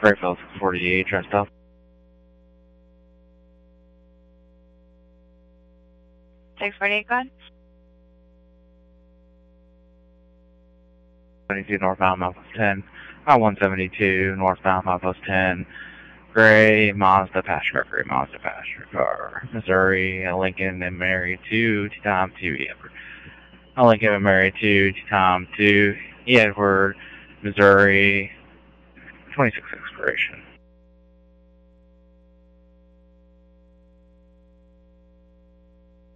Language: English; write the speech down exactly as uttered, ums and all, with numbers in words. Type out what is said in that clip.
Springfield six forty-eight, try stop. six forty-eight, go ahead. seventy-two northbound, milepost ten. Uh, one seventy-two northbound, milepost ten. Gray Mazda passenger car, gray Mazda passenger car. Missouri, uh, Lincoln and Mary two, T-Tom two, Edward. Uh, Lincoln and Mary two, T-Tom two, Edward, Missouri, twenty-six expiration.